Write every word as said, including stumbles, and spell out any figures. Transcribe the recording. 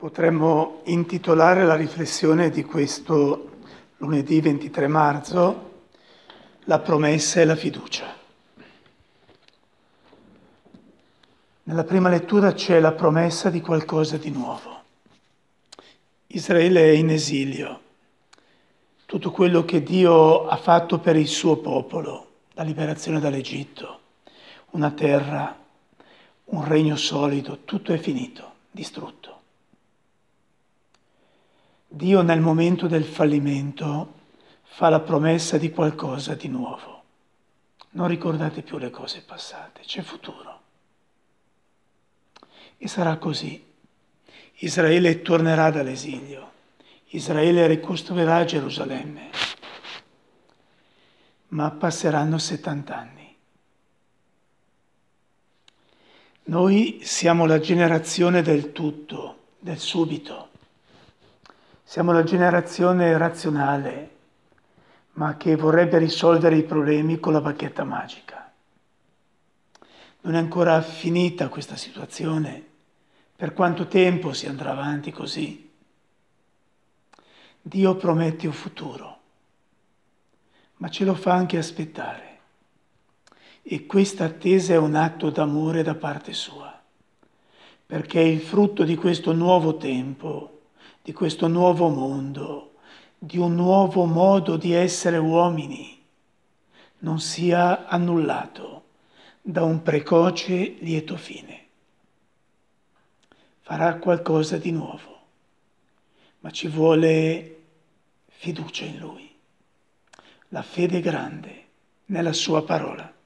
Potremmo intitolare la riflessione di questo lunedì ventitré marzo La promessa e la fiducia. Nella prima lettura c'è la promessa di qualcosa di nuovo. Israele è in esilio. Tutto quello che Dio ha fatto per il suo popolo, la liberazione dall'Egitto, una terra, un regno solido, tutto è finito, distrutto. Dio nel momento del fallimento fa la promessa di qualcosa di nuovo. Non ricordate più le cose passate, c'è futuro. E sarà così. Israele tornerà dall'esilio. Israele ricostruirà Gerusalemme. Ma passeranno settanta anni. Noi siamo la generazione del tutto, del subito. Siamo la generazione razionale, ma che vorrebbe risolvere i problemi con la bacchetta magica. Non è ancora finita questa situazione. Per quanto tempo si andrà avanti così? Dio promette un futuro, ma ce lo fa anche aspettare. E questa attesa è un atto d'amore da parte sua, perché è il frutto di questo nuovo tempo, di questo nuovo mondo, di un nuovo modo di essere uomini, non sia annullato da un precoce lieto fine. Farà qualcosa di nuovo, ma ci vuole fiducia in Lui, la fede grande nella Sua parola.